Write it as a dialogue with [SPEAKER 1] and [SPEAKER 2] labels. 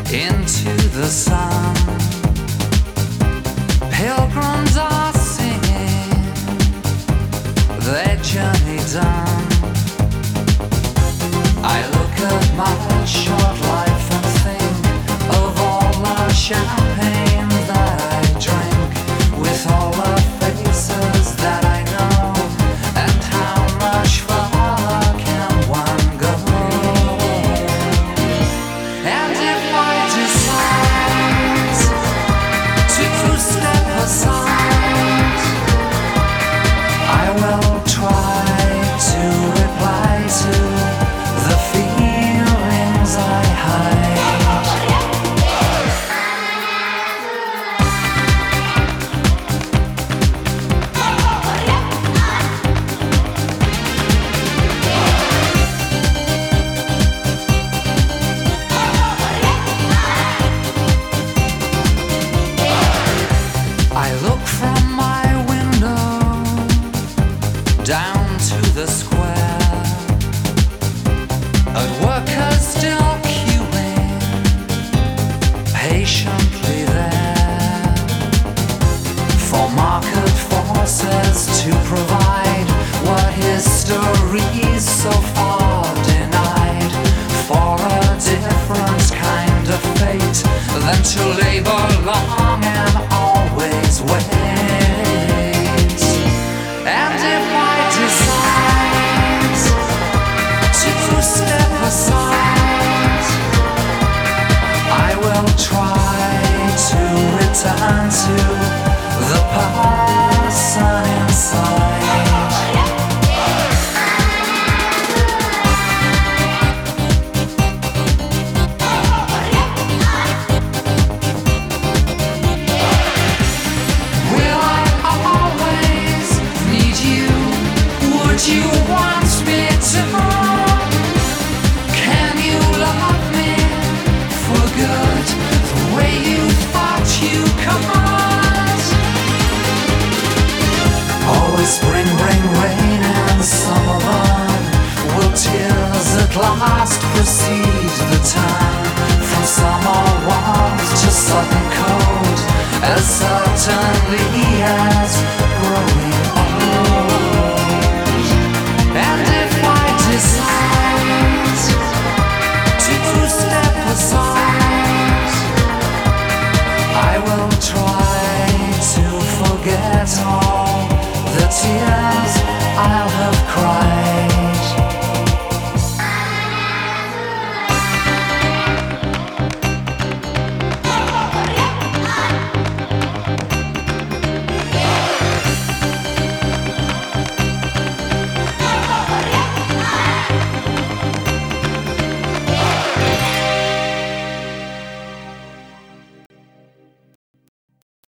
[SPEAKER 1] into the sun. Pilgrims are singing their journey done. I look at my short life and think of all the champagne that I drank, with all the faces that I know, and how much further can one go. And if I decide to step aside, I will try to reply to the feelings I hide. I look from my window down to the square, at workers still queuing patiently there, for market forces to provide what history's so far denied, for a different kind of fate than to labor long and always wait. And if I decide to step aside, I will try to return to the person inside. Will I always need you? Would you want me to? Can you love me for good, the way you thought you could? Always spring, bring rain and summer burn. Will tears at last precede the turn from summer warmth to sudden cold, as certainly as growing old? And if I decide to step aside, I will try to forget all the tears I'll have cried.